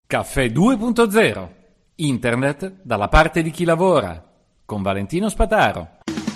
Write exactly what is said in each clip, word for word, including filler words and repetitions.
Caffè due punto zero. Internet dalla parte di chi lavora. Con Valentino Spataro.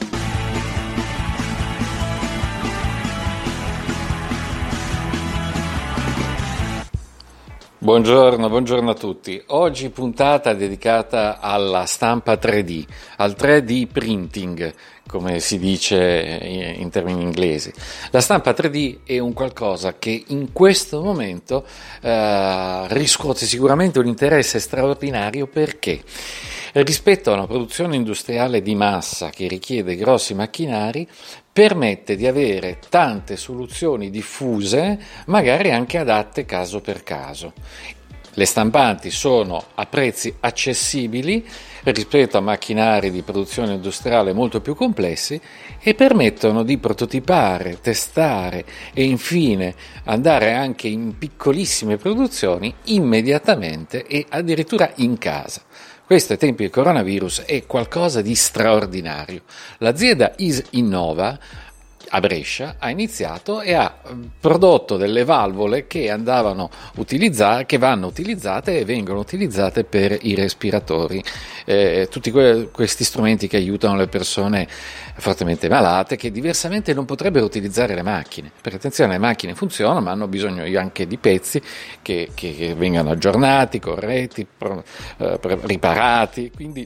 Buongiorno, buongiorno a tutti. Oggi puntata dedicata alla stampa tre D, al tre D printing, come si dice in termini inglesi. La stampa tre D è un qualcosa che in questo momento eh, riscuote sicuramente un interesse straordinario perché rispetto a una produzione industriale di massa che richiede grossi macchinari, permette di avere tante soluzioni diffuse, magari anche adatte caso per caso. Le stampanti sono a prezzi accessibili rispetto a macchinari di produzione industriale molto più complessi e permettono di prototipare, testare e infine andare anche in piccolissime produzioni immediatamente e addirittura in casa. Questo ai tempi del coronavirus è qualcosa di straordinario. L'azienda Is Innova a Brescia ha iniziato e ha prodotto delle valvole che andavano utilizzate, che vanno utilizzate e vengono utilizzate per i respiratori, eh, tutti que- questi strumenti che aiutano le persone fortemente malate che diversamente non potrebbero utilizzare le macchine, perché attenzione, le macchine funzionano ma hanno bisogno anche di pezzi che, che, che vengano aggiornati, corretti, pro, eh, riparati, quindi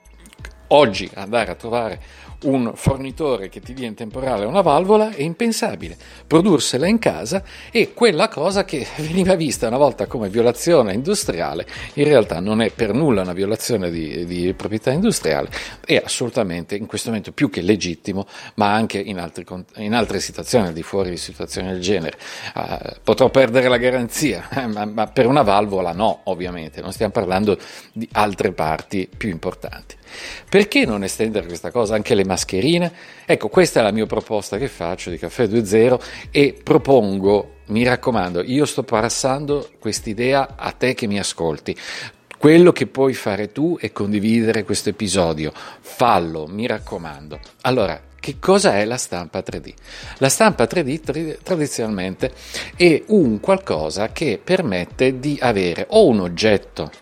oggi andare a trovare un fornitore che ti dia in temporale una valvola è impensabile. Prodursela in casa è quella cosa che veniva vista una volta come violazione industriale, in realtà non è per nulla una violazione di, di proprietà industriale, è assolutamente in questo momento più che legittimo, ma anche in, altri, in altre situazioni, al di fuori di situazioni del genere. Uh, potrò perdere la garanzia, ma, ma per una valvola no, ovviamente, non stiamo parlando di altre parti più importanti. Perché non estendere questa cosa anche alle mascherine? Ecco, questa è la mia proposta che faccio di Caffè due punto zero e propongo, mi raccomando, io sto passando quest'idea a te che mi ascolti. Quello che puoi fare tu è condividere questo episodio, fallo, mi raccomando. Allora, che cosa è la stampa tre D? La stampa tre D tra- tradizionalmente è un qualcosa che permette di avere o un oggetto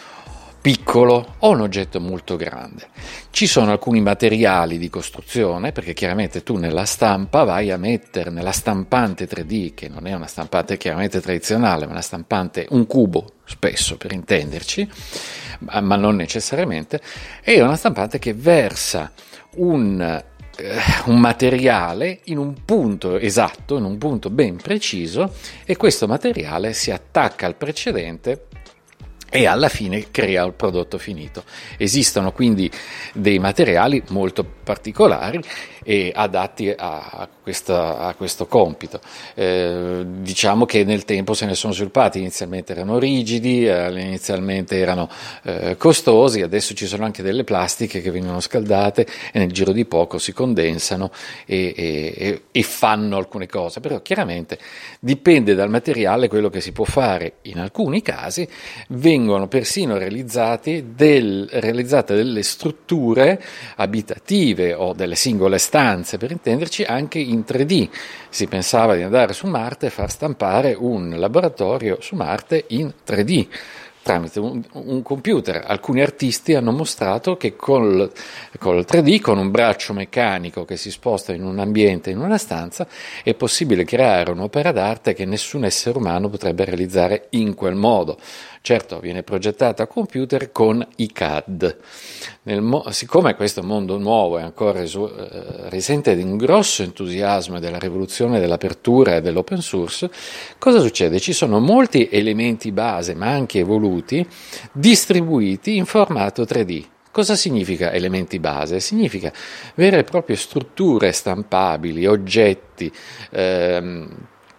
piccolo o un oggetto molto grande. Ci sono alcuni materiali di costruzione, perché chiaramente tu nella stampa vai a mettere nella stampante tre D, che non è una stampante chiaramente tradizionale, ma una stampante, un cubo spesso per intenderci, ma non necessariamente, è una stampante che versa un, eh, un materiale in un punto esatto, in un punto ben preciso, e questo materiale si attacca al precedente e alla fine crea il prodotto finito. Esistono quindi dei materiali molto particolari e adatti a, questa, a questo compito. Eh, diciamo che nel tempo se ne sono sviluppati, inizialmente erano rigidi, eh, inizialmente erano eh, costosi, adesso ci sono anche delle plastiche che vengono scaldate e nel giro di poco si condensano e, e, e fanno alcune cose, però chiaramente dipende dal materiale quello che si può fare. In alcuni casi vengono persino realizzati del, realizzate delle strutture abitative o delle singole stanze, per intenderci, anche in tre D. Si pensava di andare su Marte e far stampare un laboratorio su Marte in tre D tramite un, un computer. Alcuni artisti hanno mostrato che col, col tre D, con un braccio meccanico che si sposta in un ambiente, in una stanza, è possibile creare un'opera d'arte che nessun essere umano potrebbe realizzare in quel modo. Certo, viene progettata a computer con i C A D. Nel mo- siccome questo mondo nuovo è ancora esu- eh, risente di un grosso entusiasmo della rivoluzione dell'apertura e dell'open source, cosa succede? Ci sono molti elementi base, ma anche evoluti, distribuiti in formato tre D. Cosa significa elementi base? Significa vere e proprie strutture stampabili, oggetti, ehm,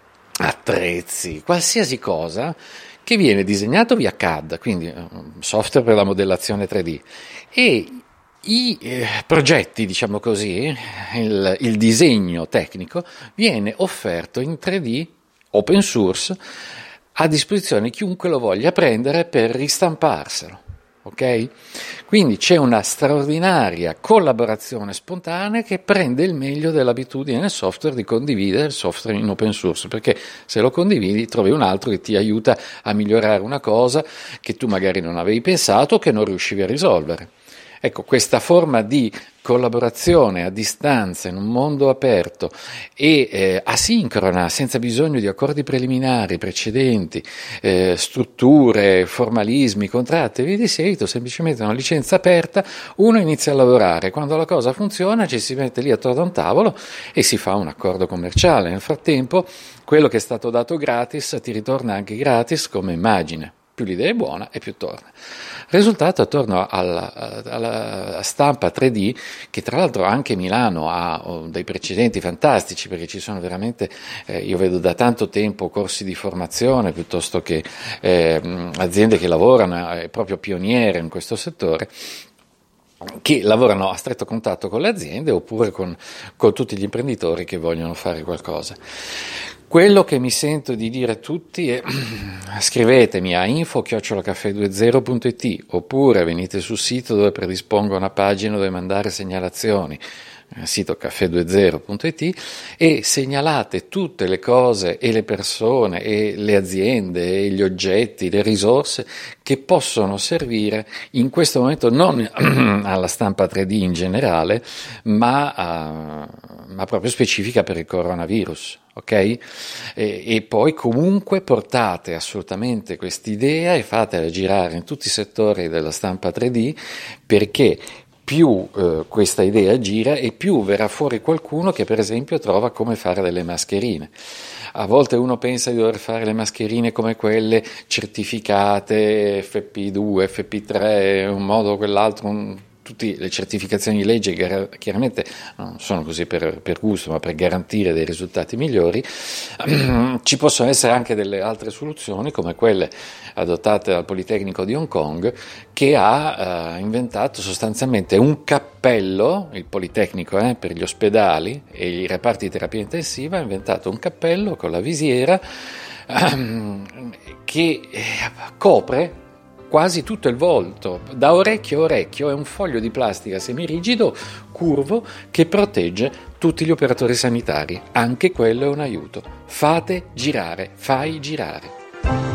attrezzi, qualsiasi cosa che viene disegnato via C A D, quindi software per la modellazione tre D, e i eh, progetti, diciamo così, il, il disegno tecnico viene offerto in tre D open source a disposizione di chiunque lo voglia prendere per ristamparselo. ok? Quindi c'è una straordinaria collaborazione spontanea che prende il meglio dell'abitudine nel software di condividere il software in open source, perché se lo condividi trovi un altro che ti aiuta a migliorare una cosa che tu magari non avevi pensato o che non riuscivi a risolvere. Ecco, questa forma di collaborazione a distanza in un mondo aperto e eh, asincrona, senza bisogno di accordi preliminari, precedenti, eh, strutture, formalismi, contratti e via di seguito, semplicemente una licenza aperta, uno inizia a lavorare, quando la cosa funziona ci si mette lì attorno a un tavolo e si fa un accordo commerciale. Nel frattempo quello che è stato dato gratis ti ritorna anche gratis come immagine. Più l'idea è buona e più torna. Risultato attorno alla, alla stampa tre D, che tra l'altro anche Milano ha oh, dei precedenti fantastici, perché ci sono veramente, eh, io vedo da tanto tempo corsi di formazione piuttosto che eh, aziende che lavorano, eh, proprio pioniere in questo settore, che lavorano a stretto contatto con le aziende oppure con, con tutti gli imprenditori che vogliono fare qualcosa. Quello che mi sento di dire a tutti è scrivetemi a info chiocciola caffè venti punto it oppure venite sul sito dove predispongo una pagina dove mandare segnalazioni, sito caffè venti punto it, e segnalate tutte le cose e le persone e le aziende e gli oggetti, le risorse che possono servire in questo momento non alla stampa tre D in generale, ma, a, ma proprio specifica per il coronavirus. Ok? E, e poi comunque portate assolutamente quest'idea e fatela girare in tutti i settori della stampa tre D, perché più eh, questa idea gira e più verrà fuori qualcuno che per esempio trova come fare delle mascherine. A volte uno pensa di dover fare le mascherine come quelle certificate F P due, F P tre, un modo o quell'altro, un tutte le certificazioni di legge chiaramente non sono così per, per gusto, ma per garantire dei risultati migliori. Ci possono essere anche delle altre soluzioni, come quelle adottate dal Politecnico di Hong Kong, che ha eh, inventato sostanzialmente un cappello, il Politecnico eh, per gli ospedali e i reparti di terapia intensiva, ha inventato un cappello con la visiera ehm, che eh, copre quasi tutto il volto, da orecchio a orecchio. È un foglio di plastica semirigido, curvo, che protegge tutti gli operatori sanitari. Anche quello è un aiuto. Fate girare, fai girare.